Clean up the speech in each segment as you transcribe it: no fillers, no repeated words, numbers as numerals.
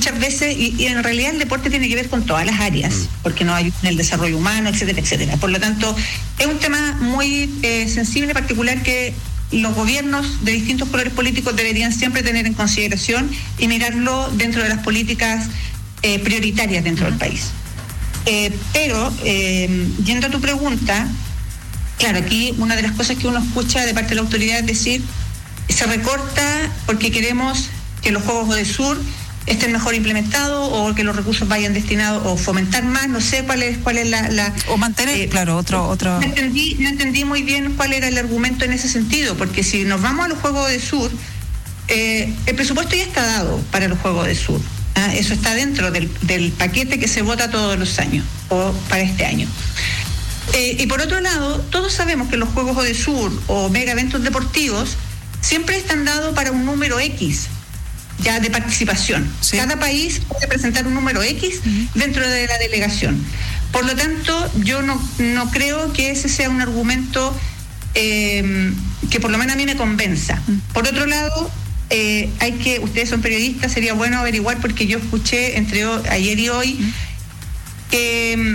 muchas veces, y en realidad el deporte tiene que ver con todas las áreas, porque nos ayuda en el desarrollo humano, etcétera, etcétera. Por lo tanto, es un tema muy sensible, particular, que los gobiernos de distintos colores políticos deberían siempre tener en consideración y mirarlo dentro de las políticas prioritarias dentro del país. Pero, yendo a tu pregunta, claro, aquí una de las cosas que uno escucha de parte de la autoridad es decir, se recorta porque queremos que los Juegos de Sur estén mejor implementados o que los recursos vayan destinados o fomentar más, no sé cuál es la o mantener, claro, otro. No entendí muy bien cuál era el argumento en ese sentido, porque si nos vamos a los Juegos de Sur, el presupuesto ya está dado para los Juegos de Sur. Eso está dentro del paquete que se vota todos los años o para este año. Y por otro lado, todos sabemos que los Juegos de Sur o mega eventos deportivos siempre están dados para un número X ya de participación. Sí. Cada país puede presentar un número X dentro de la delegación. Por lo tanto, yo no creo que ese sea un argumento que por lo menos a mí me convenza. Por otro lado, ustedes son periodistas, sería bueno averiguar, porque yo escuché entre ayer y hoy que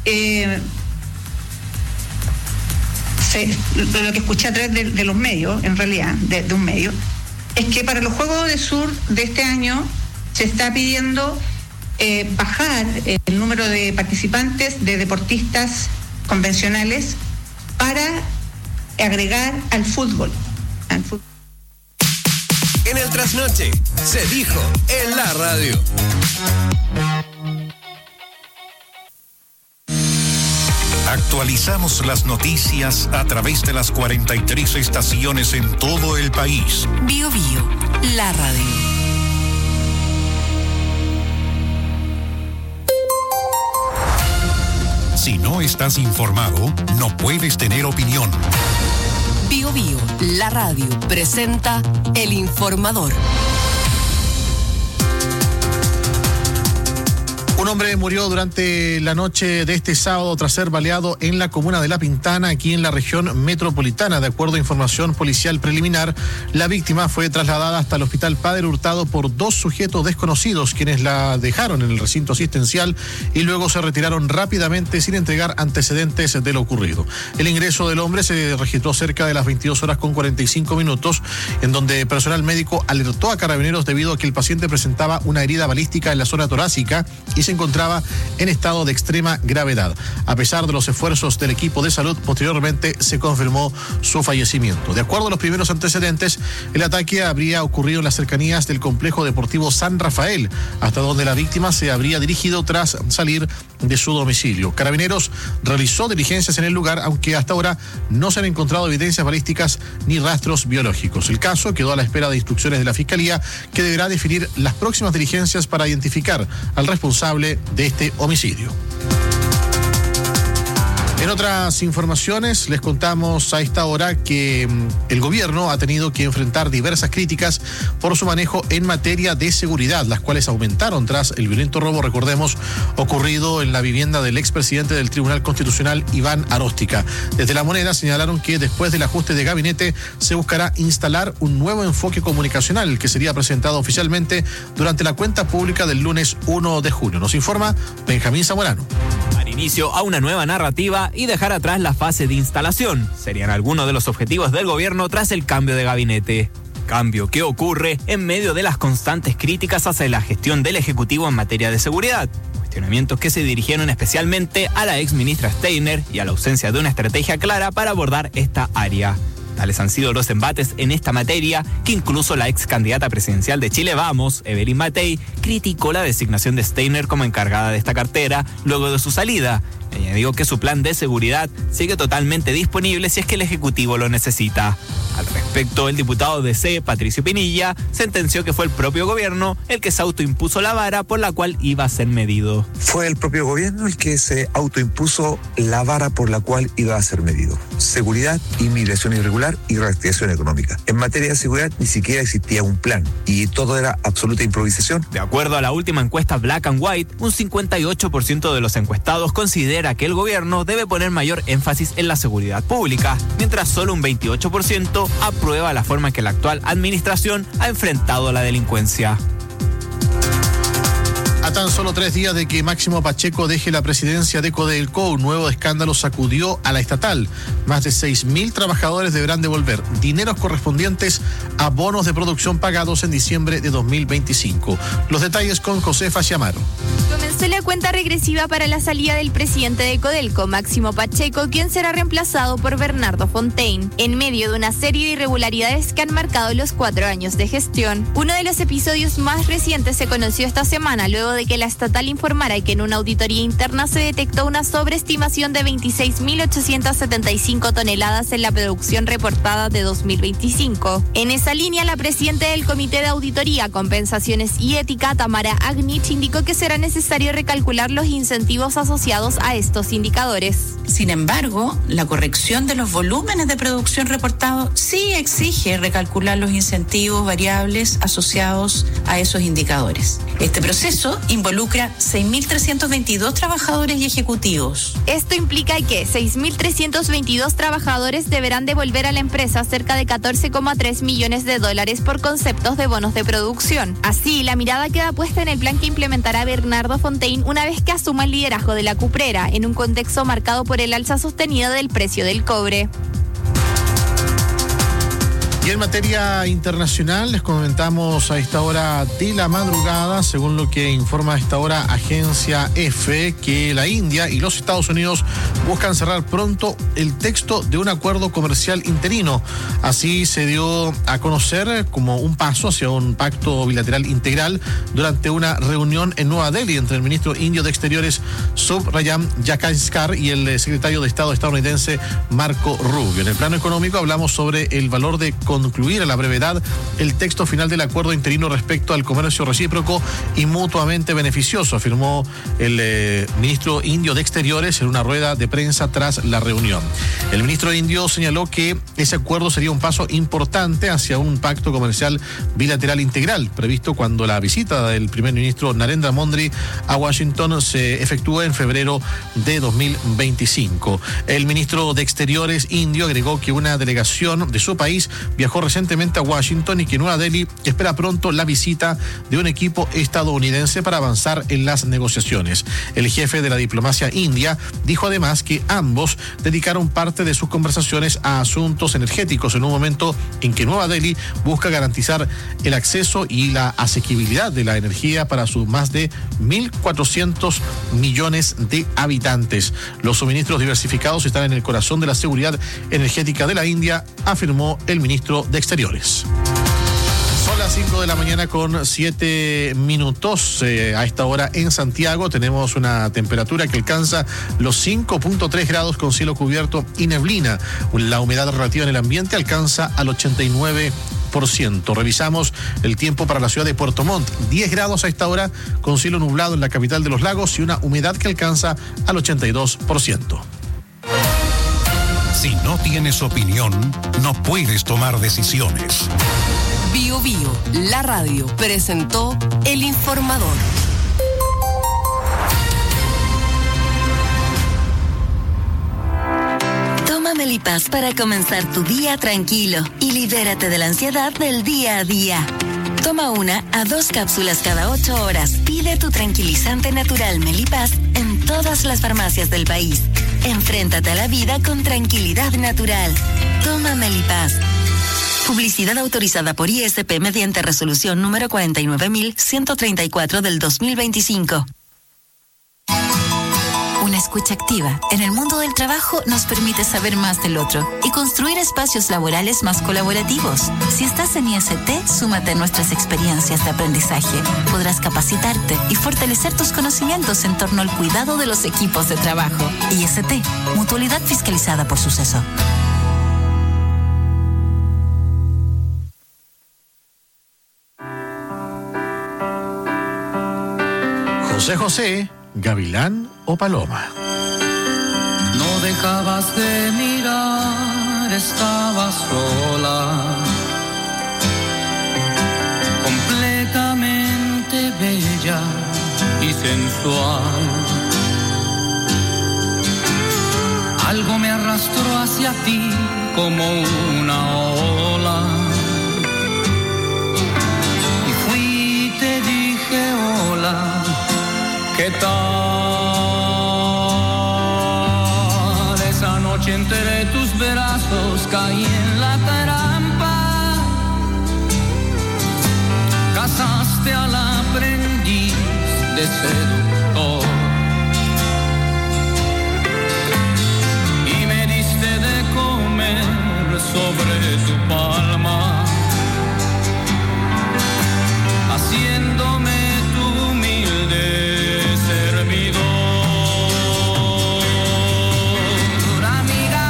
lo que escuché a través de los medios, en realidad, de un medio, es que para los Juegos de Sur de este año se está pidiendo bajar el número de participantes, de deportistas convencionales, para agregar al fútbol. En el Trasnoche se dijo en la radio. Actualizamos las noticias a través de las 43 estaciones en todo el país. Bio Bio, la radio. Si no estás informado, no puedes tener opinión. Bio Bio, la radio, presenta El Informador. Un hombre murió durante la noche de este sábado tras ser baleado en la comuna de La Pintana, aquí en la región metropolitana. De acuerdo a información policial preliminar, la víctima fue trasladada hasta el Hospital Padre Hurtado por dos sujetos desconocidos, quienes la dejaron en el recinto asistencial y luego se retiraron rápidamente sin entregar antecedentes de lo ocurrido. El ingreso del hombre se registró cerca de las 22:45, en donde personal médico alertó a carabineros debido a que el paciente presentaba una herida balística en la zona torácica y se encontraba en estado de extrema gravedad. A pesar de los esfuerzos del equipo de salud, posteriormente se confirmó su fallecimiento. De acuerdo a los primeros antecedentes, el ataque habría ocurrido en las cercanías del complejo deportivo San Rafael, hasta donde la víctima se habría dirigido tras salir de su domicilio. Carabineros realizó diligencias en el lugar, aunque hasta ahora no se han encontrado evidencias balísticas ni rastros biológicos. El caso quedó a la espera de instrucciones de la Fiscalía, que deberá definir las próximas diligencias para identificar al responsable de este homicidio. En otras informaciones, les contamos a esta hora que el gobierno ha tenido que enfrentar diversas críticas por su manejo en materia de seguridad, las cuales aumentaron tras el violento robo, recordemos, ocurrido en la vivienda del expresidente del Tribunal Constitucional, Iván Aróstica. Desde La Moneda señalaron que después del ajuste de gabinete se buscará instalar un nuevo enfoque comunicacional que sería presentado oficialmente durante la cuenta pública del lunes 1 de junio. Nos informa Benjamín Zamorano. Dar inicio a una nueva narrativa y dejar atrás la fase de instalación serían algunos de los objetivos del gobierno tras el cambio de gabinete. Cambio que ocurre en medio de las constantes críticas hacia la gestión del Ejecutivo en materia de seguridad. Cuestionamientos que se dirigieron especialmente a la exministra Steiner y a la ausencia de una estrategia clara para abordar esta área. Tales han sido los embates en esta materia, que incluso la ex candidata presidencial de Chile Vamos, Evelyn Matei, criticó la designación de Steiner como encargada de esta cartera luego de su salida. Añadió que su plan de seguridad sigue totalmente disponible si es que el Ejecutivo lo necesita. Al respecto, el diputado de C, Patricio Pinilla, sentenció que fue el propio gobierno el que se autoimpuso la vara por la cual iba a ser medido. Fue el propio gobierno el que se autoimpuso la vara por la cual iba a ser medido. Seguridad, inmigración irregular y reactivación económica. En materia de seguridad ni siquiera existía un plan y todo era absoluta improvisación. De acuerdo a la última encuesta Black and White, un 58% de los encuestados considera que el gobierno debe poner mayor énfasis en la seguridad pública, mientras solo un 28% aprueba la forma en que la actual administración ha enfrentado la delincuencia. tan solo 3 días de que Máximo Pacheco deje la presidencia de Codelco, un nuevo escándalo sacudió a la estatal. Más de 6.000 trabajadores deberán devolver dineros correspondientes a bonos de producción pagados en diciembre de 2025. Los detalles con Josefa Chiamaro. Comenzó la cuenta regresiva para la salida del presidente de Codelco, Máximo Pacheco, quien será reemplazado por Bernardo Fontaine, en medio de una serie de irregularidades que han marcado los 4 años de gestión. Uno de los episodios más recientes se conoció esta semana, luego de que la estatal informara que en una auditoría interna se detectó una sobreestimación de 26.875 toneladas en la producción reportada de 2025. En esa línea, la presidenta del Comité de Auditoría, Compensaciones y Ética, Tamara Agnich, indicó que será necesario recalcular los incentivos asociados a estos indicadores. Sin embargo, la corrección de los volúmenes de producción reportados sí exige recalcular los incentivos variables asociados a esos indicadores. Este proceso involucra 6.322 trabajadores y ejecutivos. Esto implica que 6.322 trabajadores deberán devolver a la empresa cerca de $14,3 millones por conceptos de bonos de producción. Así, la mirada queda puesta en el plan que implementará Bernardo Fontaine una vez que asuma el liderazgo de la cuprera, en un contexto marcado por el alza sostenida del precio del cobre. Y en materia internacional, les comentamos a esta hora de la madrugada, según lo que informa a esta hora Agencia EFE, que la India y los Estados Unidos buscan cerrar pronto el texto de un acuerdo comercial interino. Así se dio a conocer como un paso hacia un pacto bilateral integral durante una reunión en Nueva Delhi entre el ministro indio de Exteriores Subrayam Jaishankar y el secretario de Estado estadounidense Marco Rubio. En el plano económico hablamos sobre el valor de concluir a la brevedad el texto final del acuerdo interino respecto al comercio recíproco y mutuamente beneficioso, afirmó el ministro indio de Exteriores en una rueda de prensa tras la reunión. El ministro indio señaló que ese acuerdo sería un paso importante hacia un pacto comercial bilateral integral, previsto cuando la visita del primer ministro Narendra Modi a Washington se efectúe en febrero de 2025. El ministro de Exteriores indio agregó que una delegación de su país viajó recientemente a Washington y que Nueva Delhi espera pronto la visita de un equipo estadounidense para avanzar en las negociaciones. El jefe de la diplomacia india dijo además que ambos dedicaron parte de sus conversaciones a asuntos energéticos en un momento en que Nueva Delhi busca garantizar el acceso y la asequibilidad de la energía para sus más de 1.400 millones de habitantes. Los suministros diversificados están en el corazón de la seguridad energética de la India, afirmó el ministro de Exteriores. Son las 5 de la mañana con 7 minutos. A esta hora en Santiago tenemos una temperatura que alcanza los 5.3 grados con cielo cubierto y neblina. La humedad relativa en el ambiente alcanza al 89%. Revisamos el tiempo para la ciudad de Puerto Montt. 10 grados a esta hora con cielo nublado en la capital de los lagos y una humedad que alcanza al 82%. Si no tienes opinión, no puedes tomar decisiones. Bio Bio, la radio, presentó El Informador. Toma Melipaz para comenzar tu día tranquilo y libérate de la ansiedad del día a día. Toma 1 a 2 cápsulas cada 8 horas. Pide tu tranquilizante natural Melipaz en todas las farmacias del país. Enfréntate a la vida con tranquilidad natural. Toma Melipaz. Publicidad autorizada por ISP mediante resolución número 49.134 del 2025. Una escucha activa en el mundo del trabajo nos permite saber más del otro y construir espacios laborales más colaborativos. Si estás en IST, súmate a nuestras experiencias de aprendizaje. Podrás capacitarte y fortalecer tus conocimientos en torno al cuidado de los equipos de trabajo. IST, Mutualidad fiscalizada por Suceso. José José, Gavilán o Paloma. No dejabas de mirar, estabas sola, completamente bella y sensual. Algo me arrastró hacia ti como una ola y fui y te dije hola. ¿Qué tal? Esa noche entre tus brazos caí en la trampa. Casaste al aprendiz de seductor y me diste de comer sobre tu palma, haciéndome tu humilde servidor. Amiga,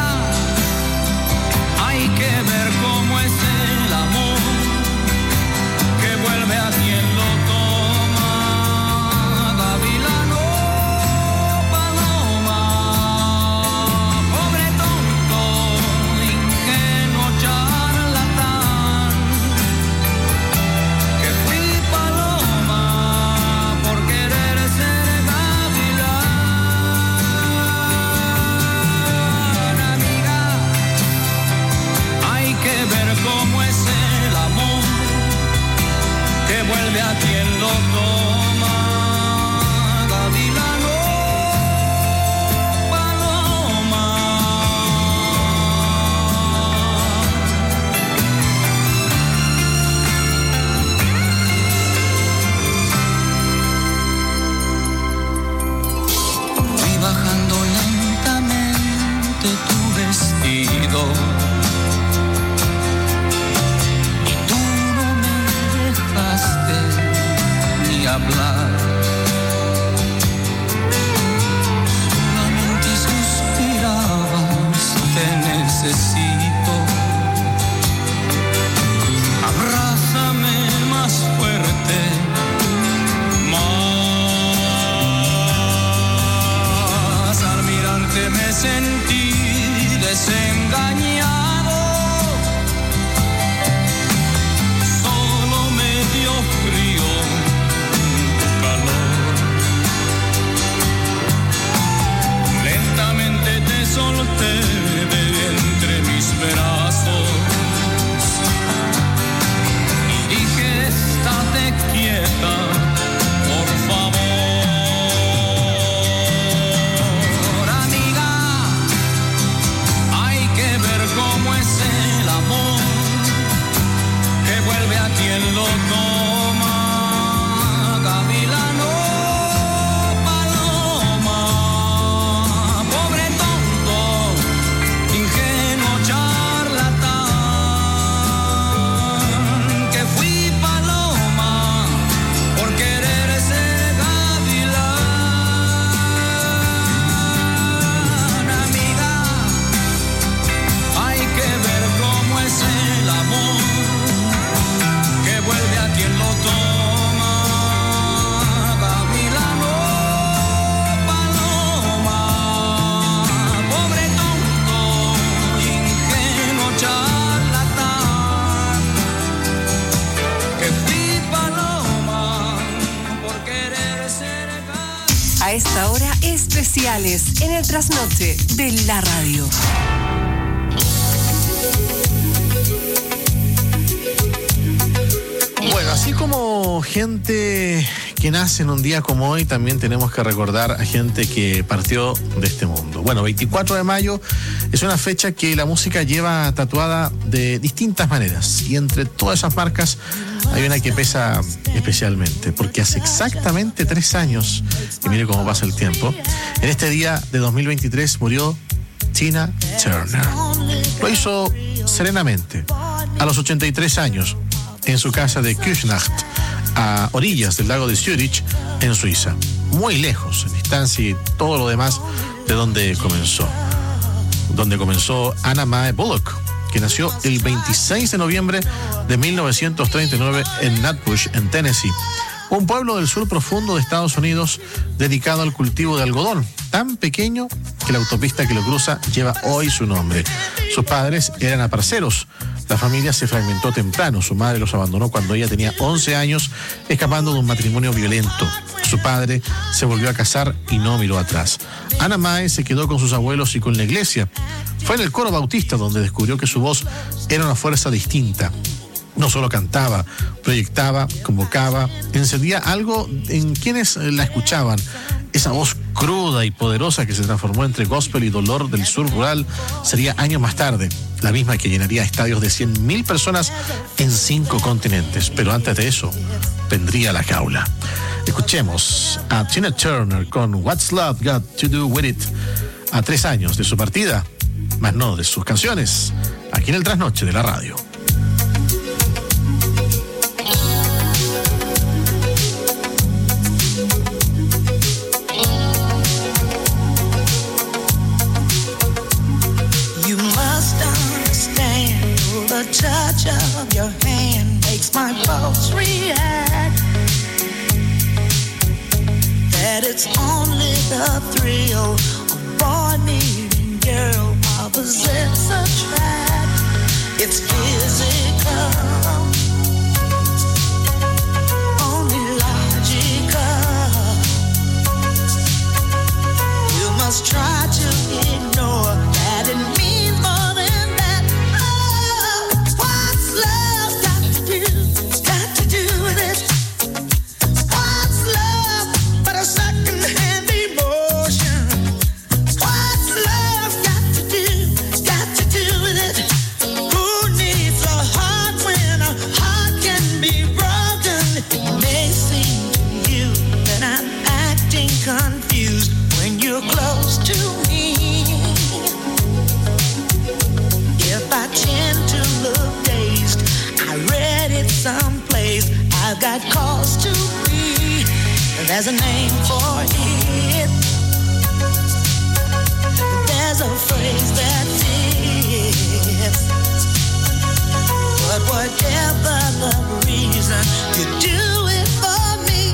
hay que ver cómo es el amor que vuelve a quien lo toma. Gavilano, paloma, pobre tonto, ingenuo charlatán, que fui paloma por querer ser gavilán. Amiga, hay que ver cómo es el amor que vuelve a quien lo toma. Gavilano, paloma. Fui bajando lentamente tu vestido y tú no me dejaste ni hablar. Solamente suspirabas, te necesito. Abrázame más fuerte, más. Al mirarte me sentí desengañado. Solo me dio frío tu calor. Lentamente te solté de entre mis brazos y dije, estate quieta, por favor. Amiga, hay que ver cómo es el amor que vuelve a quien lo toma. Gavilano, paloma, pobre tonto, ingenuo charlatán, que fui paloma por querer ser gavilán. Amiga, hay que ver cómo es el amor que vuelve a quien lo toma. Gavilano, paloma, pobre tonto, ingenuo charlatán, que fui paloma por querer ser gavilán. A esta hora, especiales en el trasnoche de la radio. Bueno, así como gente que nace en un día como hoy, también tenemos que recordar a gente que partió de este mundo. Bueno, 24 de mayo es una fecha que la música lleva tatuada de distintas maneras, y entre todas esas marcas hay una que pesa especialmente, porque hace exactamente 3 años, y mire cómo pasa el tiempo, en este día de 2023 murió Tina Turner. Lo hizo serenamente, a los 83 años, en su casa de Küsnacht, a orillas del lago de Zürich, en Suiza. Muy lejos, en distancia y todo lo demás de donde comenzó Anna Mae Bullock, que nació el 26 de noviembre de 1939 en Nutbush, en Tennessee, un pueblo del sur profundo de Estados Unidos dedicado al cultivo de algodón, tan pequeño que la autopista que lo cruza lleva hoy su nombre. Sus padres eran aparceros. La familia se fragmentó temprano. Su madre los abandonó cuando ella tenía 11 años, escapando de un matrimonio violento. Su padre se volvió a casar y no miró atrás. Anna Mae se quedó con sus abuelos y con la iglesia. Fue en el coro bautista donde descubrió que su voz era una fuerza distinta. No solo cantaba, proyectaba, convocaba, encendía algo en quienes la escuchaban. Esa voz cruda y poderosa que se transformó entre gospel y dolor del sur rural sería años más tarde la misma que llenaría estadios de 100.000 personas en 5 continentes. Pero antes de eso, vendría la jaula. Escuchemos a Tina Turner con What's Love Got to Do With It, a 3 años de su partida, más no de sus canciones, aquí en el Trasnoche de la radio. The touch of your hand makes my pulse react. That it's only the thrill of boy meeting girl opposites attract. It's physical, only logical. You must try to ignore that it means more than confused when you're close to me. If I tend to look dazed, I read it someplace. I've got cause to be. There's a name for it. There's a phrase that fits. But whatever the reason, you do it for me.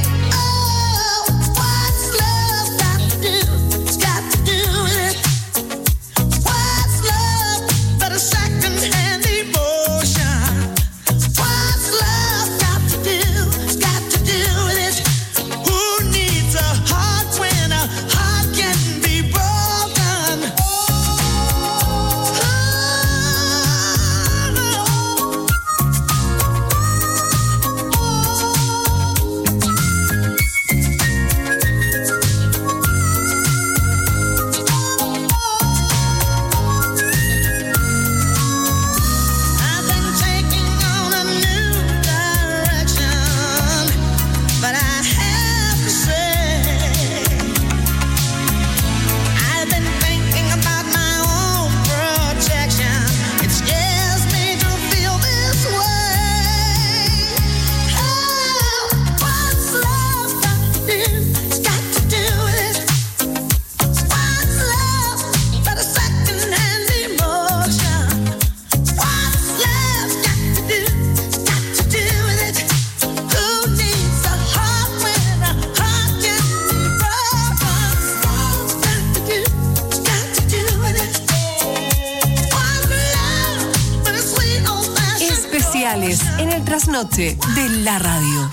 En el Trasnoche de la radio.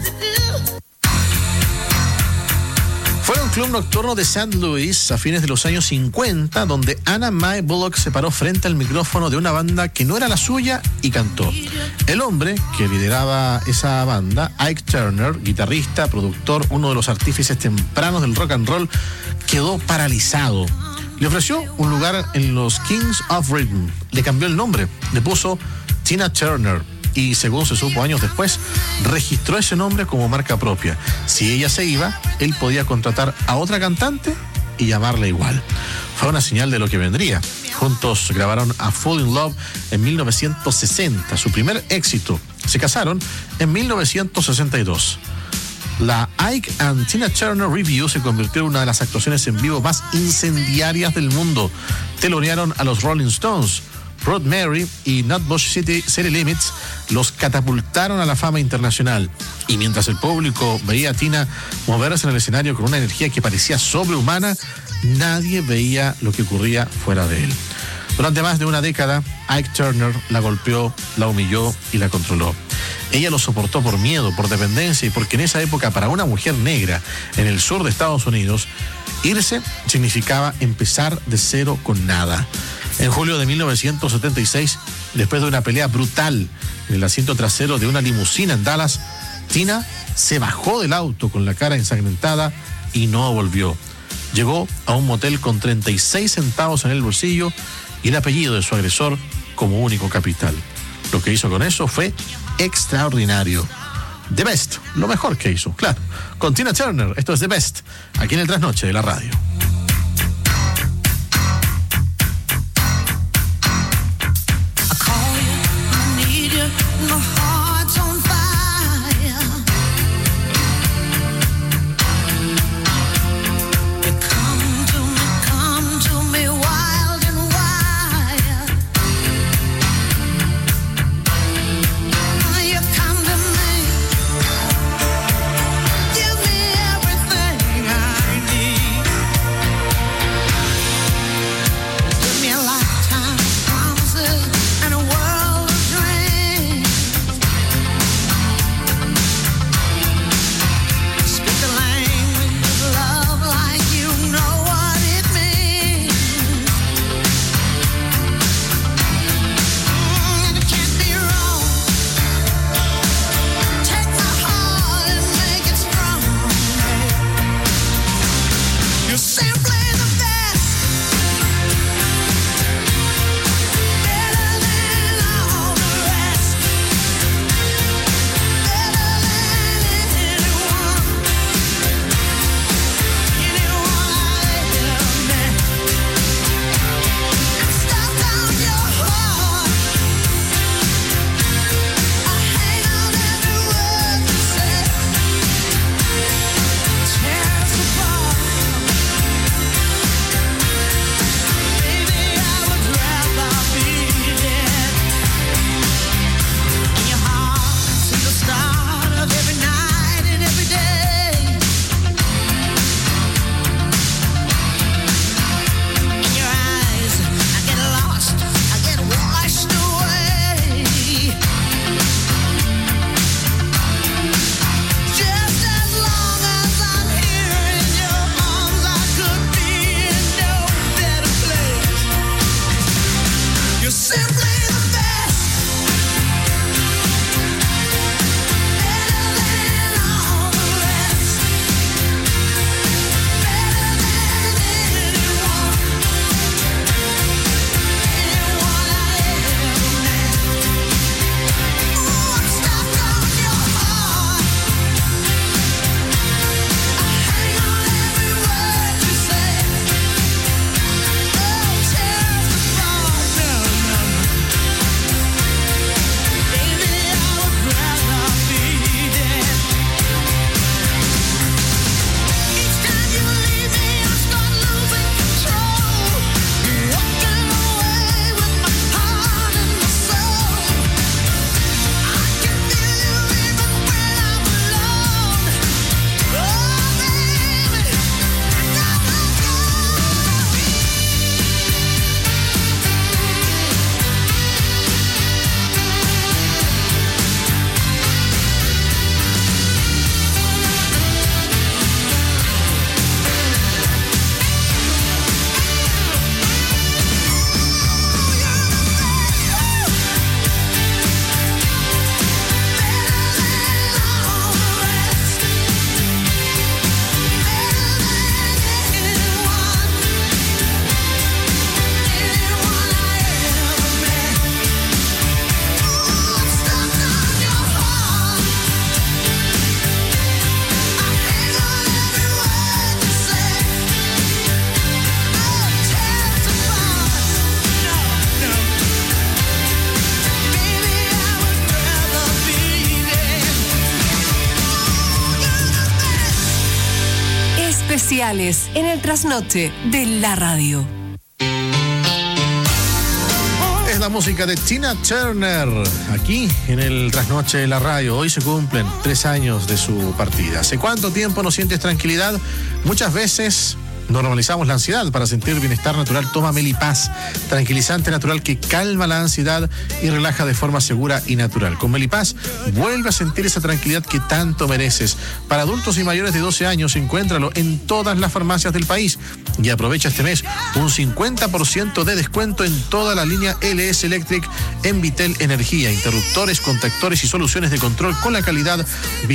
Fue un club nocturno de St. Louis a fines de los años 50 donde Anna Mae Bullock se paró frente al micrófono de una banda que no era la suya y cantó. El hombre que lideraba esa banda, Ike Turner, guitarrista, productor, uno de los artífices tempranos del rock and roll, quedó paralizado. Le ofreció un lugar en los Kings of Rhythm. Le cambió el nombre, le puso Tina Turner y, según se supo años después, registró ese nombre como marca propia. Si ella se iba, él podía contratar a otra cantante y llamarla igual. Fue una señal de lo que vendría. Juntos grabaron A Fall in Love en 1960, su primer éxito. Se casaron en 1962. La Ike and Tina Turner Review se convirtió en una de las actuaciones en vivo más incendiarias del mundo. Telonearon a los Rolling Stones. Proud Mary y Nutbush City Limits los catapultaron a la fama internacional. Y mientras el público veía a Tina moverse en el escenario con una energía que parecía sobrehumana, nadie veía lo que ocurría fuera de él. Durante más de una década, Ike Turner la golpeó, la humilló y la controló. Ella lo soportó por miedo, por dependencia y porque en esa época para una mujer negra en el sur de Estados Unidos, irse significaba empezar de cero con nada. En julio de 1976, después de una pelea brutal en el asiento trasero de una limusina en Dallas, Tina se bajó del auto con la cara ensangrentada y no volvió. Llegó a un motel con 36 centavos en el bolsillo y el apellido de su agresor como único capital. Lo que hizo con eso fue extraordinario. The Best, lo mejor que hizo, claro. Con Tina Turner, esto es The Best, aquí en el Trasnoche de la Radio. Especiales en el Trasnoche de la Radio. Es la música de Tina Turner, aquí en el Trasnoche de la Radio. Hoy se cumplen 3 años de su partida. ¿Hace cuánto tiempo no sientes tranquilidad? Muchas veces Normalizamos la ansiedad. Para sentir bienestar natural, toma Melipaz, tranquilizante natural que calma la ansiedad y relaja de forma segura y natural. Con Melipaz, vuelve a sentir esa tranquilidad que tanto mereces. Para adultos y mayores de 12 años, encuéntralo en todas las farmacias del país. Y aprovecha este mes un 50% de descuento en toda la línea LS Electric en Vitel Energía. Interruptores, contactores y soluciones de control con la calidad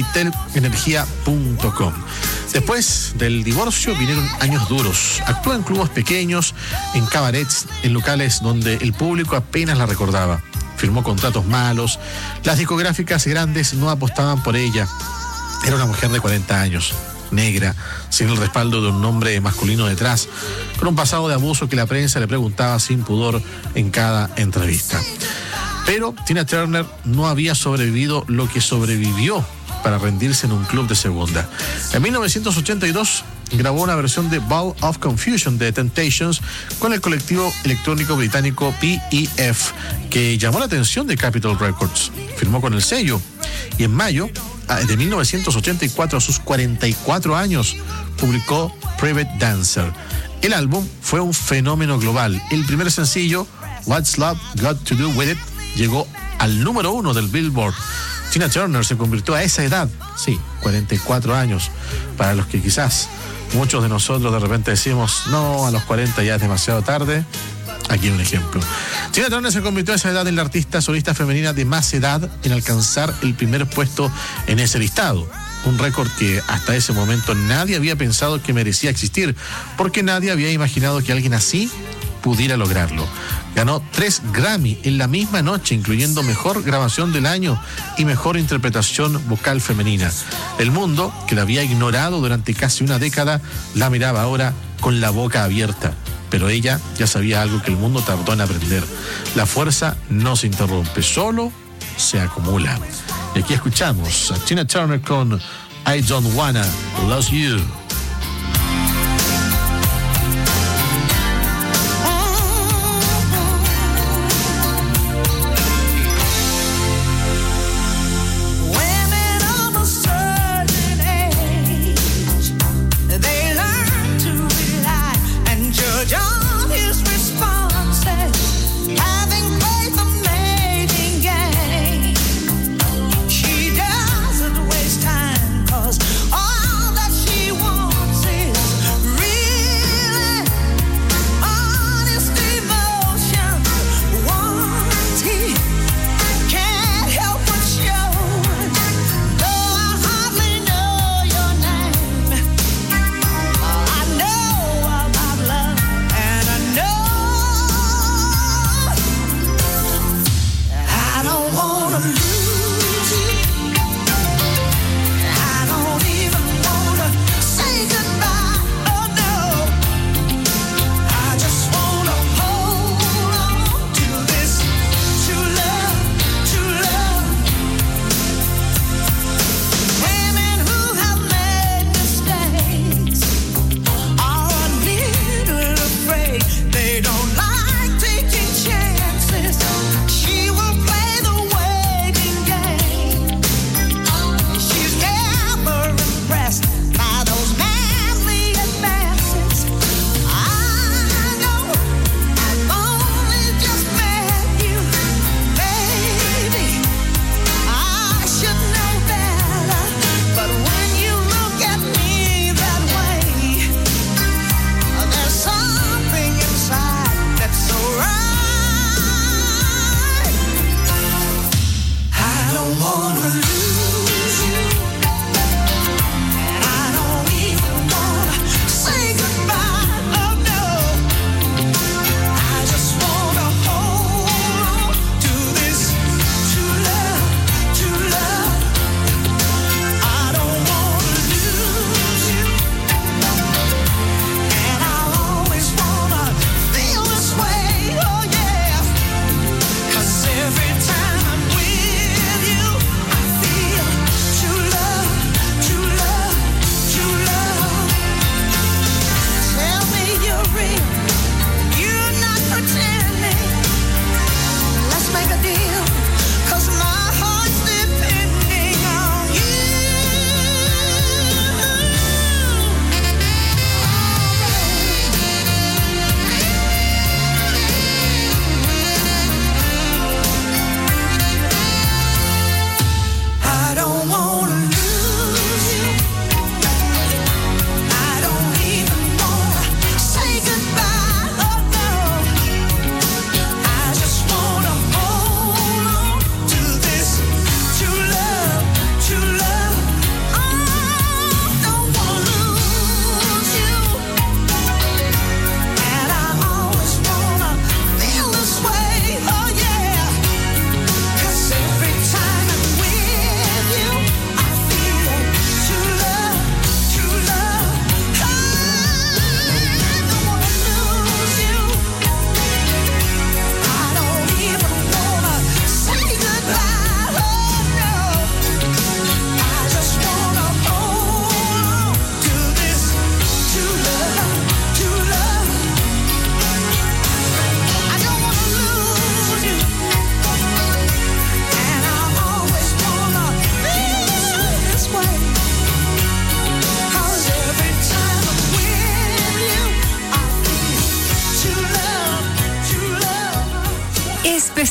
vitelenergia.com. Después del divorcio vinieron años duros. Actuó en clubes pequeños, en cabarets, en locales donde el público apenas la recordaba. Firmó contratos malos. Las discográficas grandes no apostaban por ella. Era una mujer de 40 años, negra, sin el respaldo de un nombre masculino detrás, con un pasado de abuso que la prensa le preguntaba sin pudor en cada entrevista. Pero Tina Turner no había sobrevivido lo que sobrevivió para rendirse en un club de segunda. En 1982 grabó una versión de Ball of Confusion de Temptations con el colectivo electrónico británico PEF, que llamó la atención de Capitol Records. Firmó con el sello y en mayo de 1984, a sus 44 años, publicó Private Dancer. El álbum fue un fenómeno global. El primer sencillo, What's Love Got to Do With It, llegó al número 1 del Billboard. Tina Turner se convirtió a esa edad, sí, 44 años, para los que quizás muchos de nosotros de repente decimos, no, a los 40 ya es demasiado tarde. Aquí un ejemplo. Tina Turner se convirtió a esa edad en la artista solista femenina de más edad en alcanzar el primer puesto en ese listado. Un récord que hasta ese momento nadie había pensado que merecía existir, porque nadie había imaginado que alguien así pudiera lograrlo. Ganó 3 Grammy en la misma noche, incluyendo Mejor Grabación del Año y Mejor Interpretación Vocal Femenina. El mundo, que la había ignorado durante casi una década, la miraba ahora con la boca abierta. Pero ella ya sabía algo que el mundo tardó en aprender. La fuerza no se interrumpe, solo se acumula. Y aquí escuchamos a Tina Turner con I Don't Wanna Lose You. All that she wants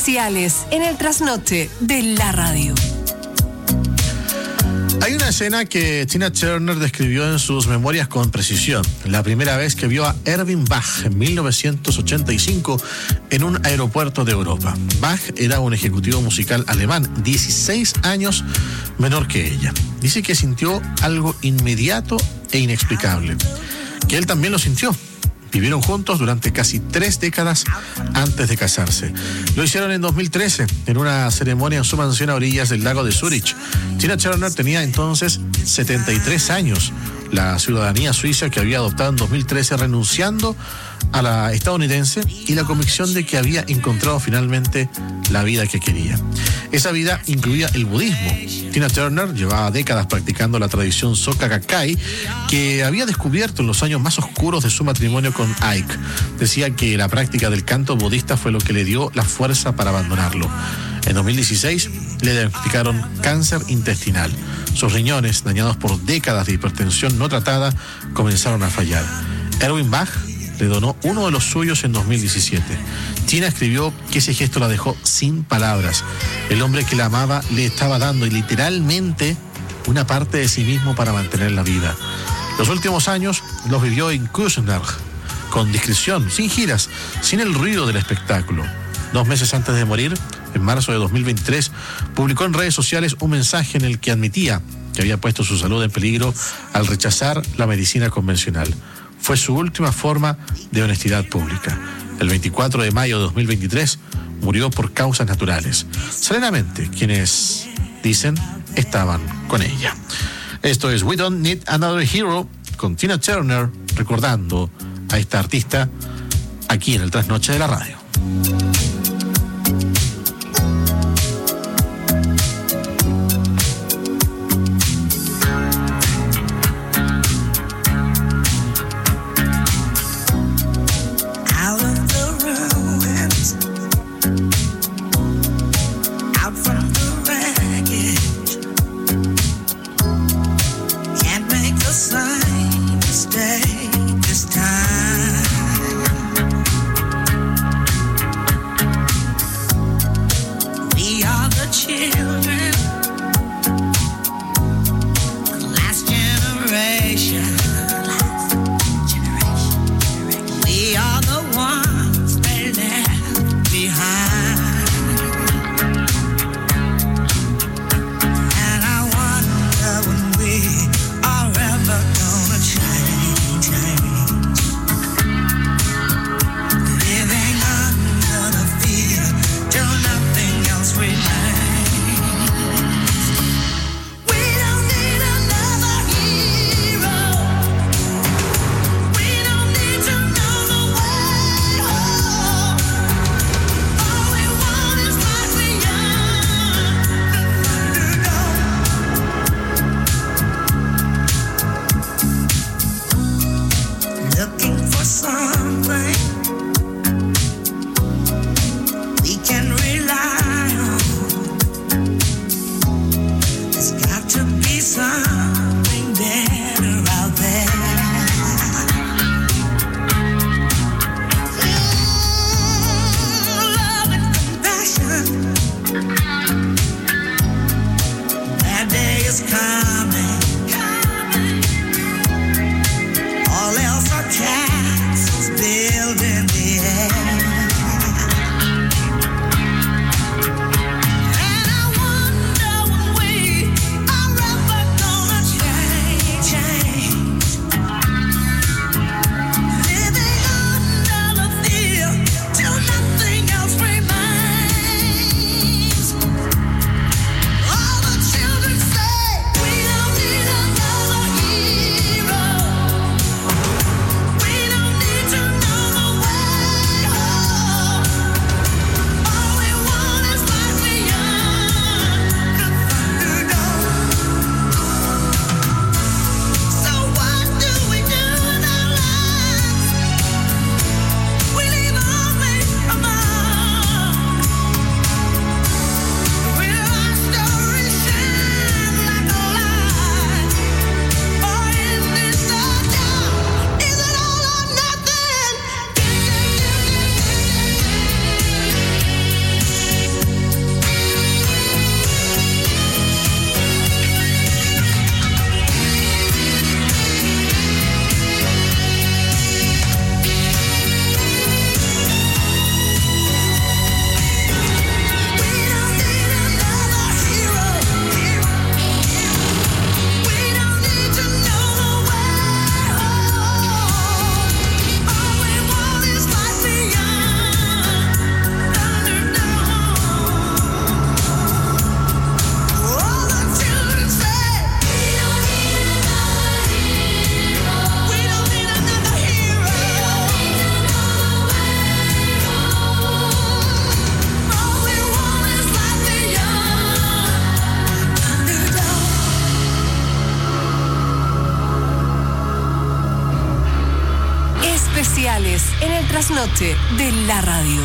especiales en el trasnoche de la radio. Hay una escena que Tina Turner describió en sus memorias con precisión. La primera vez que vio a Erwin Bach en 1985 en un aeropuerto de Europa. Bach era un ejecutivo musical alemán, 16 años menor que ella. Dice que sintió algo inmediato e inexplicable, que él también lo sintió. Vivieron juntos durante casi 3 décadas antes de casarse. Lo hicieron en 2013, en una ceremonia en su mansión a orillas del lago de Zúrich. Tina Turner tenía entonces 73 años. La ciudadanía suiza que había adoptado en 2013, renunciando a la estadounidense, y la convicción de que había encontrado finalmente la vida que quería. Esa vida incluía el budismo. Tina Turner llevaba décadas practicando la tradición Soka Gakkai, que había descubierto en los años más oscuros de su matrimonio con Ike. Decía que la práctica del canto budista fue lo que le dio la fuerza para abandonarlo. En 2016 le diagnosticaron cáncer intestinal. Sus riñones, dañados por décadas de hipertensión no tratada, comenzaron a fallar. Erwin Bach le donó uno de los suyos en 2017. Tina escribió que ese gesto la dejó sin palabras. El hombre que la amaba le estaba dando literalmente una parte de sí mismo para mantenerla viva. Los últimos años los vivió en Küsnacht, con discreción, sin giras, sin el ruido del espectáculo. 2 meses antes de morir, en marzo de 2023, publicó en redes sociales un mensaje en el que admitía que había puesto su salud en peligro al rechazar la medicina convencional. Fue su última forma de honestidad pública. El 24 de mayo de 2023 murió por causas naturales. Serenamente, quienes dicen estaban con ella. Esto es We Don't Need Another Hero con Tina Turner, recordando a esta artista aquí en el Trasnoche de la Radio. This time Comerciales en el trasnoche de la radio.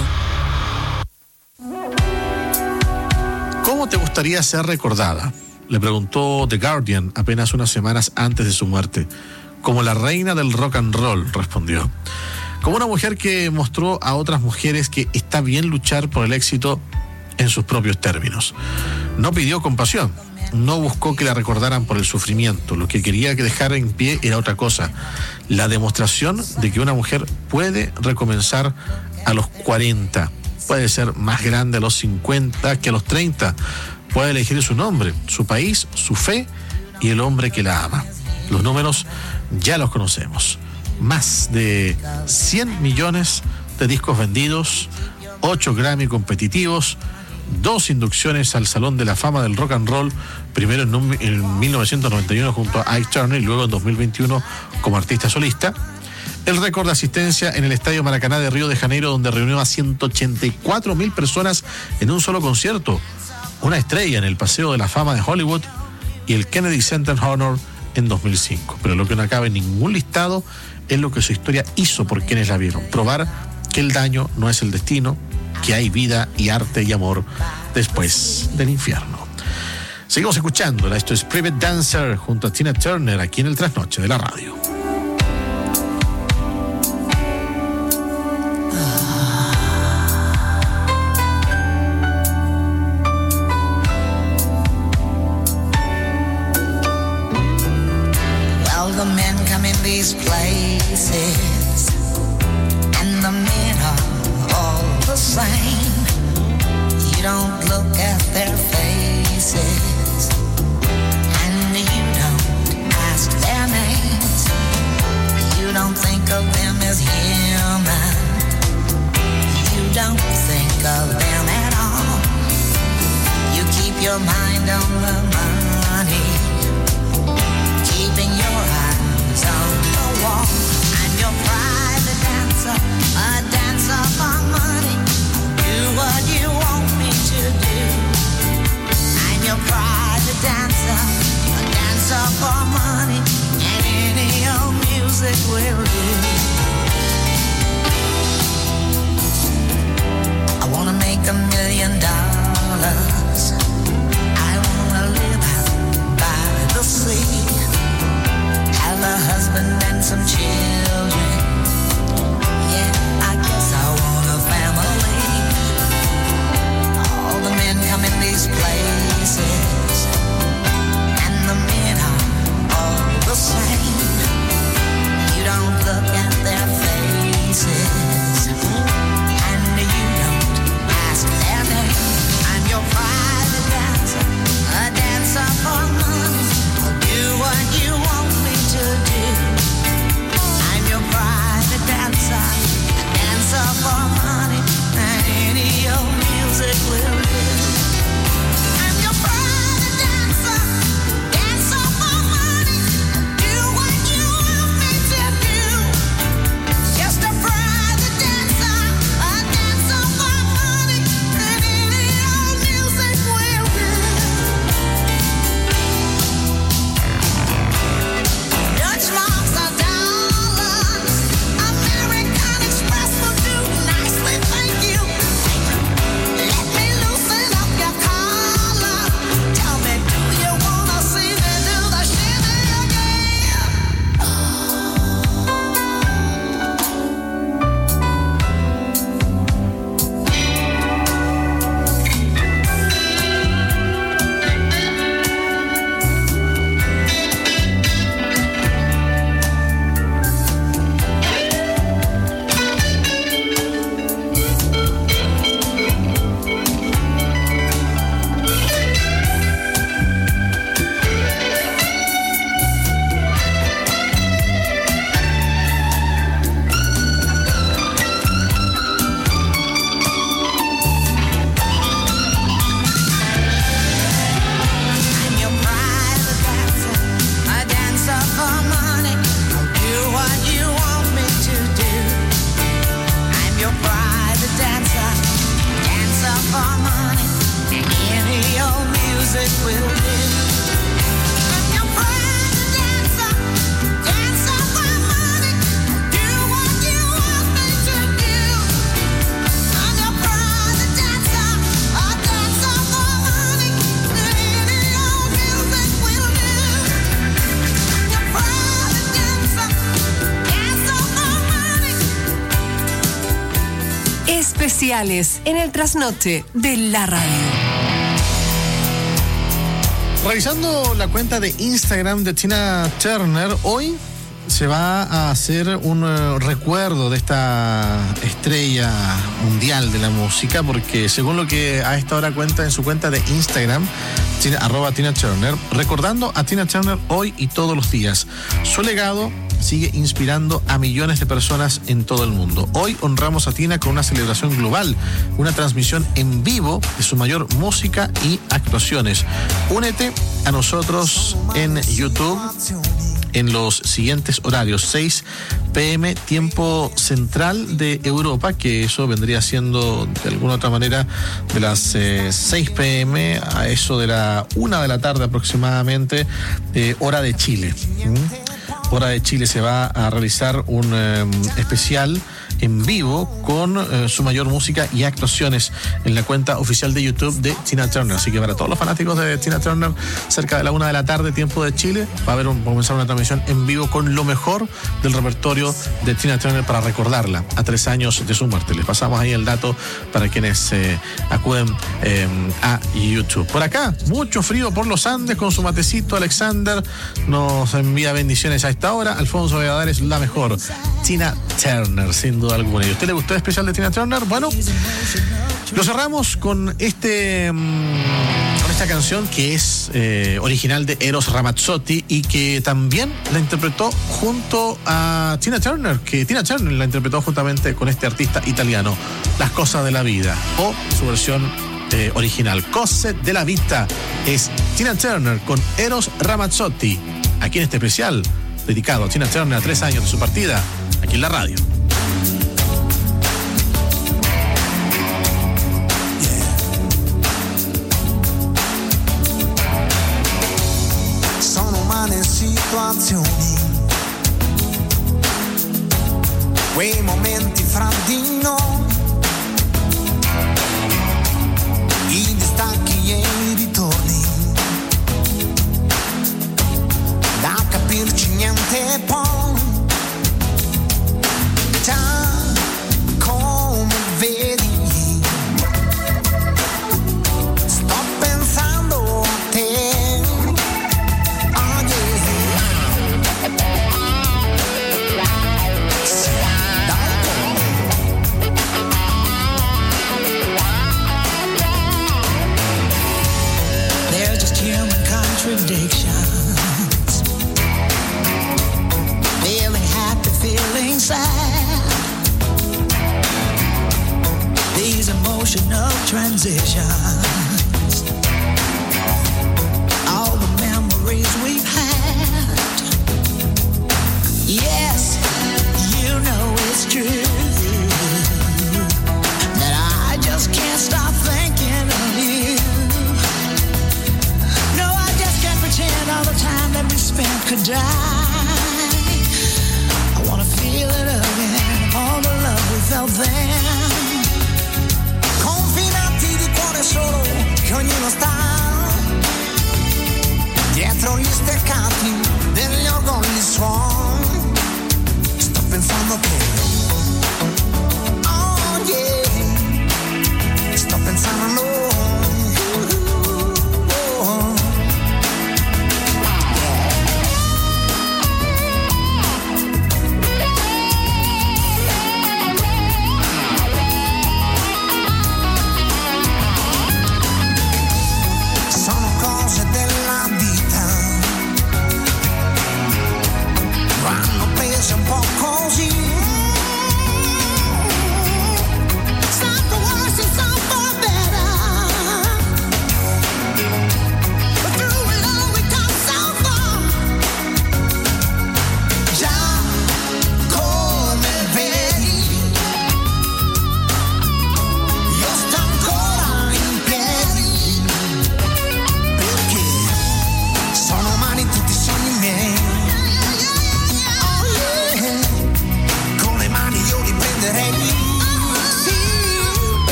¿Cómo te gustaría ser recordada?, le preguntó The Guardian apenas unas semanas antes de su muerte. Como la reina del rock and roll, respondió. Como una mujer que mostró a otras mujeres que está bien luchar por el éxito en sus propios términos. No pidió compasión, no buscó que la recordaran por el sufrimiento. Lo que quería que dejara en pie era otra cosa: la demostración de que una mujer puede recomenzar a los 40, puede ser más grande a los 50 que a los 30, puede elegir su nombre, su país, su fe y el hombre que la ama. Los números ya los conocemos: más de 100 millones de discos vendidos, 8 Grammy competitivos, 2 inducciones al Salón de la Fama del Rock and Roll, primero en 1991 junto a Ike Turner y luego en 2021 como artista solista. El récord de asistencia en el Estadio Maracaná de Río de Janeiro, donde reunió a 184.000 personas en un solo concierto. Una estrella en el Paseo de la Fama de Hollywood y el Kennedy Center Honor en 2005. Pero lo que no cabe en ningún listado es lo que su historia hizo por quienes la vieron. Probar que el daño no es el destino, que hay vida y arte y amor después del infierno. Seguimos escuchándola. Esto es Private Dancer junto a Tina Turner aquí en el Trasnoche de la Radio. The men come in these places, and the men are all the same. You don't look at their faces, and you don't ask their names. You don't think of them as human. You don't think of them at all. You keep your mind on the money, keeping your eyes on the wall. I'm your private dancer, a dancer for money. Do what you want me to do. I'm your private dancer, a dancer for money, and any old music will do. I wanna make $1 million. I wanna live out by the sea, have a husband and some children. Yeah, I guess I want a family. All the men come in these places, and the men are all the same. You don't look at their faces, and you don't ask their name. I'm your private dancer, a dancer for money. I'll do what you want me to do. Especiales en el trasnoche de la radio. Revisando la cuenta de Instagram de Tina Turner, hoy se va a hacer un recuerdo de esta estrella mundial de la música, porque según lo que a esta hora cuenta en su cuenta de Instagram, @Tina Turner, recordando a Tina Turner hoy y todos los días. Su legado sigue inspirando a millones de personas en todo el mundo. Hoy honramos a Tina con una celebración global, una transmisión en vivo de su mayor música y actuaciones. Únete a nosotros en YouTube en los siguientes horarios: 6 p.m. tiempo central de Europa, que eso vendría siendo de alguna otra manera de las 6 p.m. a eso de la 1 de la tarde aproximadamente, hora de Chile. Hora de Chile se va a realizar un especial en vivo con su mayor música y actuaciones en la cuenta oficial de YouTube de Tina Turner. Así que para todos los fanáticos de Tina Turner, cerca de la 1 de la tarde, tiempo de Chile, va a comenzar una transmisión en vivo con lo mejor del repertorio de Tina Turner para recordarla a 3 años de su muerte. Les pasamos ahí el dato para quienes acuden a YouTube. Por acá, mucho frío por los Andes con su matecito. Alexander nos envía bendiciones a esta hora. Alfonso Valladares, la mejor. Tina Turner, sin duda alguna. ¿Y a usted le gustó el especial de Tina Turner? Bueno, lo cerramos con esta canción que es original de Eros Ramazzotti y que también la interpretó junto a Tina Turner, que Tina Turner la interpretó juntamente con este artista italiano, Las cosas de la vida, o su versión original, Cose della Vita. Es Tina Turner con Eros Ramazzotti, aquí en este especial dedicado a Tina Turner a 3 años de su partida, aquí en la radio. Sono umane situazioni, quei momenti fra di noi, i distacchi e i ritorni, da capirci niente poi, già come vedi, sto pensando a te. Contradictions, feeling happy, feeling sad, these emotional transitions, all the memories we've had. Yes, you know it's true that I just can't stop thinking of you. All the time that we spent could die. I wanna feel it again, all the love we felt then. Confinati di cuore solo, che ognuno sta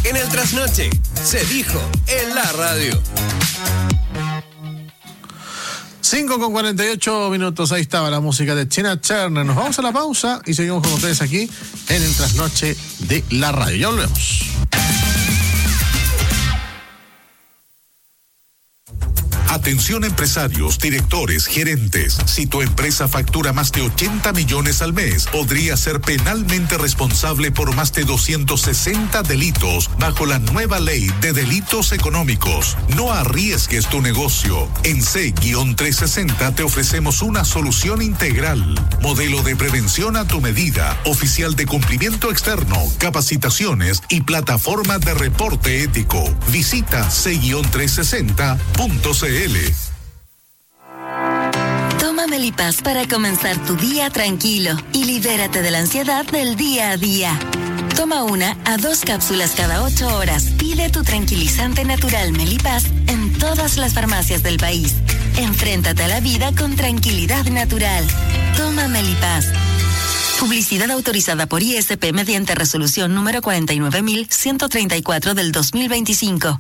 en el trasnoche. Se dijo en la radio. 5:48. Ahí estaba la música de Tina Turner. Nos vamos a la pausa y seguimos con ustedes aquí en el trasnoche de la radio. Ya volvemos. Atención empresarios, directores, gerentes. Si tu empresa factura más de 80 millones al mes, podría ser penalmente responsable por más de 260 delitos bajo la nueva ley de delitos económicos. No arriesgues tu negocio. En C-360 te ofrecemos una solución integral. Modelo de prevención a tu medida, oficial de cumplimiento externo, capacitaciones y plataforma de reporte ético. Visita C-360.cl. Toma Melipaz para comenzar tu día tranquilo y libérate de la ansiedad del día a día. Toma 1 a 2 cápsulas cada 8 horas. Pide tu tranquilizante natural Melipaz en todas las farmacias del país. Enfréntate a la vida con tranquilidad natural. Toma Melipaz. Publicidad autorizada por ISP mediante resolución número 49.134 del 2025.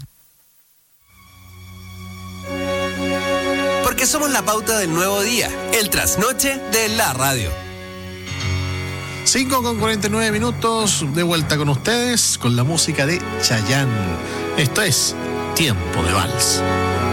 Porque somos la pauta del nuevo día, el trasnoche de la radio. 5:49, de vuelta con ustedes con la música de Chayanne. Esto es Tiempo de Vals.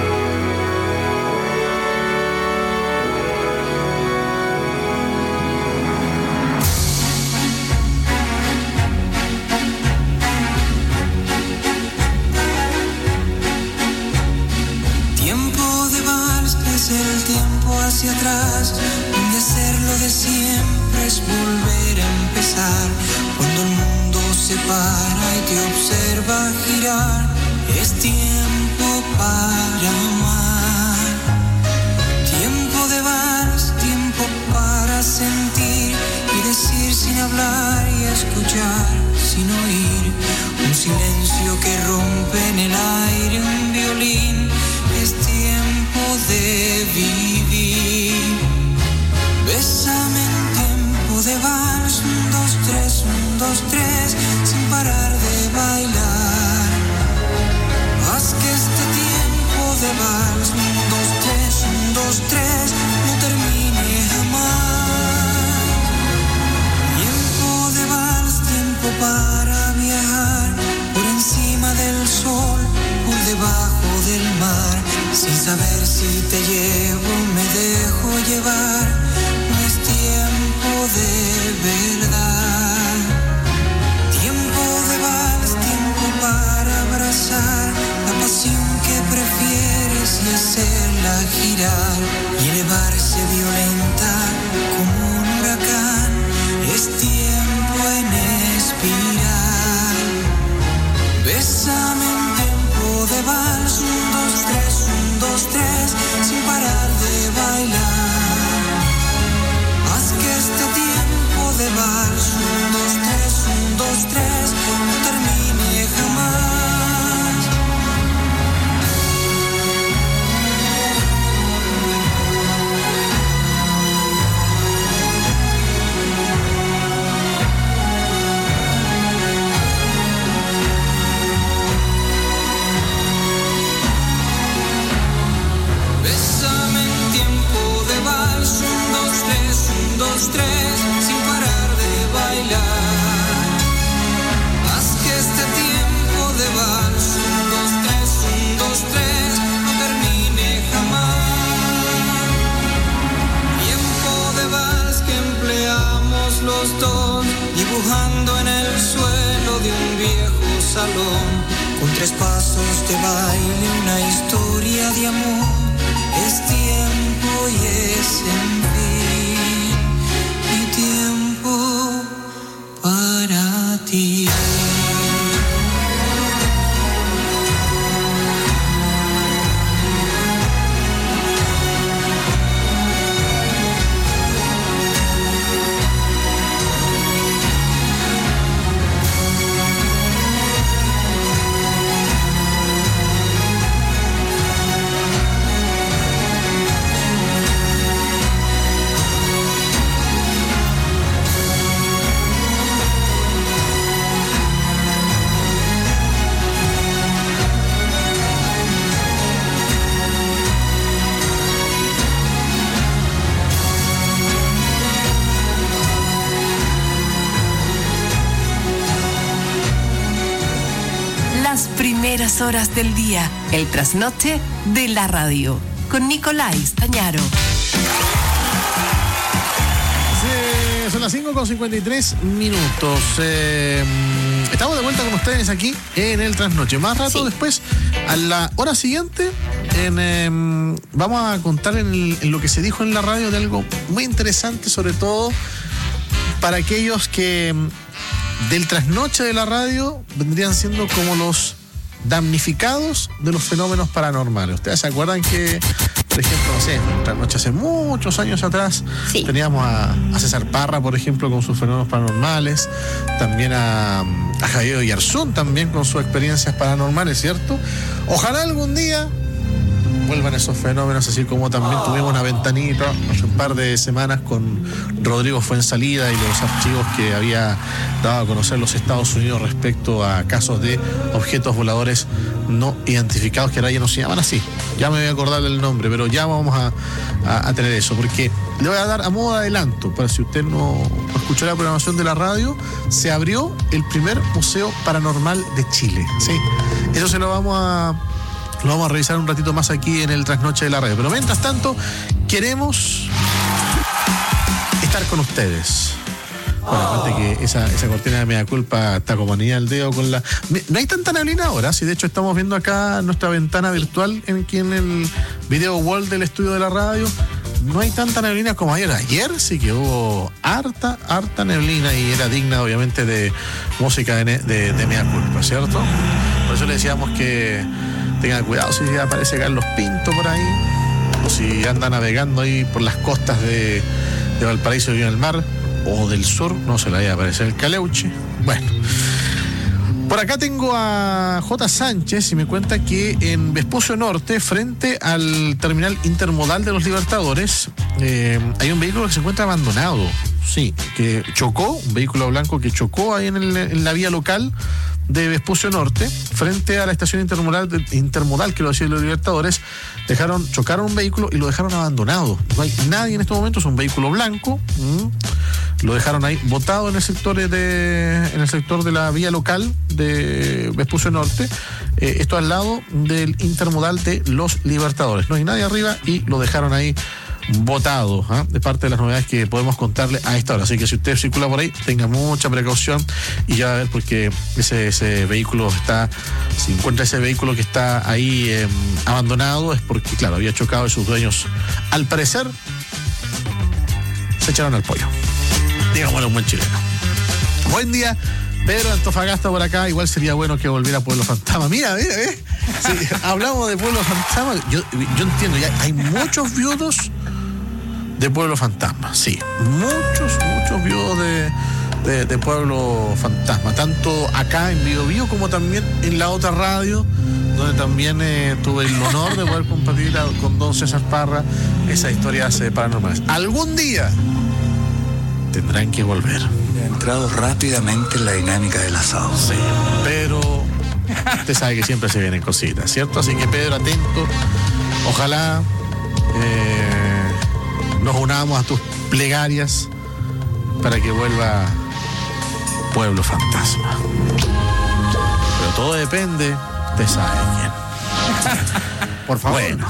El tiempo hacia atrás, donde hacerlo de siempre es volver a empezar. Cuando el mundo se para y te observa girar, es tiempo para amar. Tiempo de vals, tiempo para sentir y decir sin hablar y escuchar sin oír. Un silencio que rompe en el aire un violín. Es tiempo de vivir. Bésame en tiempo de vals, 1, 2, 3, 1, 2, 3, sin parar de bailar. Haz que este tiempo de vals, 1, 2, 3, 1, 2, 3, no termine jamás. Tiempo de vals, tiempo para viajar por encima del sol, por debajo del mar. Sin saber si te llevo, me dejo llevar. No es tiempo de verdad. Tiempo de vals, tiempo para abrazar la pasión que prefieres y hacerla girar y elevarse violenta como un huracán. Es tiempo en espiral. Bésame en tiempo de vals, 1, 2, 3, 1, 2, 3, sin parar de bailar. Haz que este tiempo de vals, 1, 2, 3, 1, 2, 3, no termine jamás. Bésame en tiempo de vals, 1, 2, 3, 1, 2, 3, sin parar de bailar. Haz que este tiempo de vals, 1, 2, 3, 1, 2, 3, no termine jamás. Tiempo de vals que empleamos los dos, dibujando en el suelo de un viejo salón, con 3 pasos de baile, una historia de amor. Es tiempo y es en fin, y tiempo para ti. las primeras horas del día. El trasnoche de la radio. Con Nicolai Stañaro. Son las 5:53 minutos. Estamos de vuelta con ustedes aquí en el trasnoche. Más rato después, a la hora siguiente, vamos a contar en lo que se dijo en la radio de algo muy interesante, sobre todo para aquellos que del trasnoche de la radio vendrían siendo como los damnificados de los fenómenos paranormales. ¿Ustedes se acuerdan que, por ejemplo, no sé, en el trasnoche hace muchos años atrás teníamos a César Parra, por ejemplo, con sus fenómenos paranormales, también a Javier Oyarzún también con sus experiencias paranormales, ¿cierto? Ojalá algún día vuelvan esos fenómenos, así como también tuvimos una ventanita hace un par de semanas con Rodrigo Fuensalida y los archivos que había dado a conocer los Estados Unidos respecto a casos de objetos voladores no identificados, que ahora ya no se llaman así. Ya me voy a acordar del nombre, pero ya vamos a tener eso, porque le voy a dar a modo de adelanto, para si usted no escuchó la programación de la radio, se abrió el primer museo paranormal de Chile, ¿sí? Eso se lo vamos a revisar un ratito más aquí en el trasnoche de la radio. Pero mientras tanto, queremos estar con ustedes. Bueno, aparte que esa cortina de media culpa está como anilla al dedo con la... No hay tanta neblina ahora, sí, de hecho estamos viendo acá nuestra ventana virtual aquí en el video wall del estudio de la radio. No hay tanta neblina como ayer. Ayer sí que hubo harta neblina y era digna obviamente de música de media culpa, ¿cierto? Por eso le decíamos que tengan cuidado si aparece Carlos Pinto por ahí, o si anda navegando ahí por las costas de Valparaíso y Viña del Mar, o del sur, no se le vaya a aparecer el Caleuche. Bueno, por acá tengo a J. Sánchez y me cuenta que en Vespucio Norte, frente al terminal intermodal de los Libertadores, hay un vehículo que se encuentra abandonado. Sí, que chocó, un vehículo blanco que chocó ahí en la vía local de Vespucio Norte, frente a la estación intermodal que lo hacía los Libertadores. Chocaron un vehículo y lo dejaron abandonado. No hay nadie en estos momentos, es un vehículo blanco. Lo dejaron ahí botado en el sector de la vía local de Vespucio Norte. Esto al lado del intermodal de los Libertadores. No hay nadie arriba y lo dejaron ahí votado, de parte de las novedades que podemos contarle a esta hora. Así que si usted circula por ahí, tenga mucha precaución y ya va a ver, porque ese vehículo si encuentra ese vehículo que está ahí abandonado, es porque, claro, había chocado y sus dueños, al parecer, se echaron al pollo. Digámoslo, un buen chileno. Buen día, Pedro Antofagasta por acá. Igual sería bueno que volviera a Pueblo Fantasma. Mira. Sí, hablamos de Pueblo Fantasma. Yo entiendo, ya hay muchos viudos de Pueblo Fantasma, sí. Muchos viudos de Pueblo Fantasma. Tanto acá en Biobío como también en la otra radio, donde también tuve el honor de poder compartir con don César Parra esas historias paranormales. Algún día tendrán que volver. Ha entrado rápidamente en la dinámica del asado. Sí, pero usted sabe que siempre se vienen cositas, ¿cierto? Así que, Pedro, atento. Ojalá nos unamos a tus plegarias para que vuelva Pueblo Fantasma. Pero todo depende, usted sabe quién. Por favor. Bueno.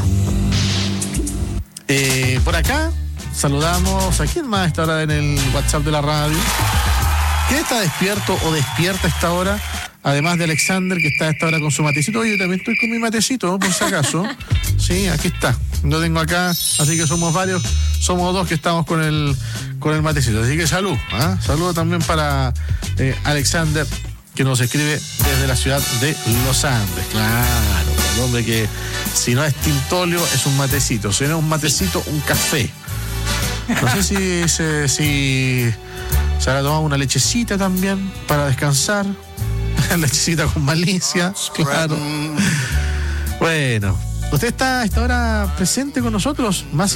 Por acá saludamos a quién más a esta hora en el WhatsApp de la radio. ¿Quién está despierto o despierta a esta hora? Además de Alexander, que está a esta hora con su matecito. Oye, yo también estoy con mi matecito, ¿no? Por si acaso. Sí, aquí está. Lo tengo acá, así que somos varios. Somos dos que estamos con el matecito. Así que salud. Saludo también para Alexander, que nos escribe desde la ciudad de Los Andes. Claro, el hombre que si no es tintolio es un matecito. Si no es un matecito, un café. No sé si se habrá tomado una lechecita también para descansar. Lechecita con malicia, claro. Bueno, usted está a esta hora presente con nosotros. Más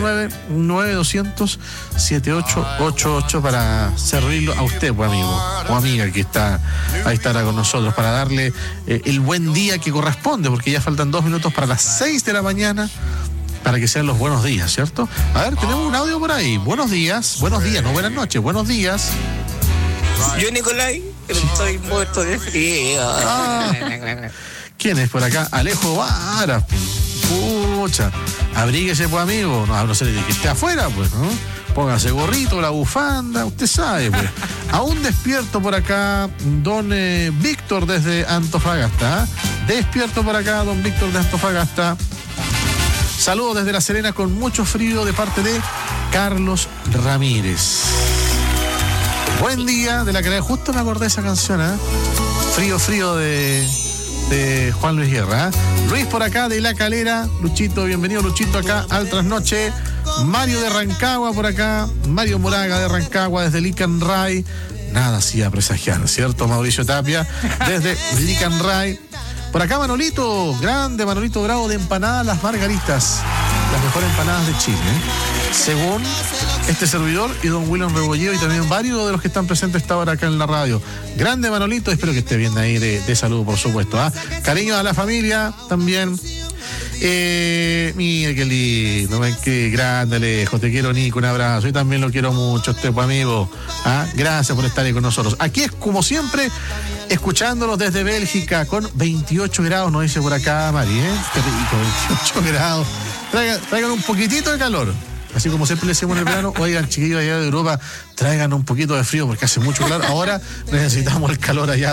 569-9200-7888 para servirlo a usted, pues, amigo o amiga que está a esta hora con nosotros, para darle el buen día que corresponde, porque ya faltan 2 minutos para las 6 de la mañana, para que sean los buenos días, ¿cierto? A ver, tenemos un audio por ahí. Buenos días, no buenas noches, buenos días. Yo, Nicolai, Estoy muerto de frío. ¿Quién es por acá? Alejo Vara. Pucha. Abríguese, pues, amigo. No sé, que esté afuera, pues, ¿no? Póngase gorrito, la bufanda, usted sabe, pues. Aún despierto por acá, don Víctor desde Antofagasta. Despierto por acá, don Víctor de Antofagasta. Saludos desde La Serena con mucho frío de parte de Carlos Ramírez. Buen día de la Calera. Justo me acordé de esa canción, ¿eh? Frío de Juan Luis Guerra. Luis por acá de La Calera. Luchito, bienvenido Luchito acá al Trasnoche. Mario de Rancagua por acá. Mario Moraga de Rancagua desde Licanray. Nada hacía presagiar, ¿cierto? Mauricio Tapia desde Licanray. Por acá Manolito, grande Manolito Bravo de Empanadas Las Margaritas. Las mejores empanadas de Chile, ¿eh? Según este servidor y don William Rebolledo y también varios de los que están presentes esta hora acá en la radio. Grande Manolito, espero que esté bien ahí de salud, por supuesto. Cariño a la familia también. Mira qué lindo, qué grande Alejo, te quiero Nico, un abrazo. Yo también lo quiero mucho, amigo. Gracias por estar ahí con nosotros. Aquí es como siempre, escuchándolos desde Bélgica con 28 grados, nos dice por acá Mari, qué rico, 28 grados. Traigan un poquitito de calor. Así como siempre le decimos en el verano, oigan, chiquillos allá de Europa, traigan un poquito de frío porque hace mucho calor. Ahora necesitamos el calor allá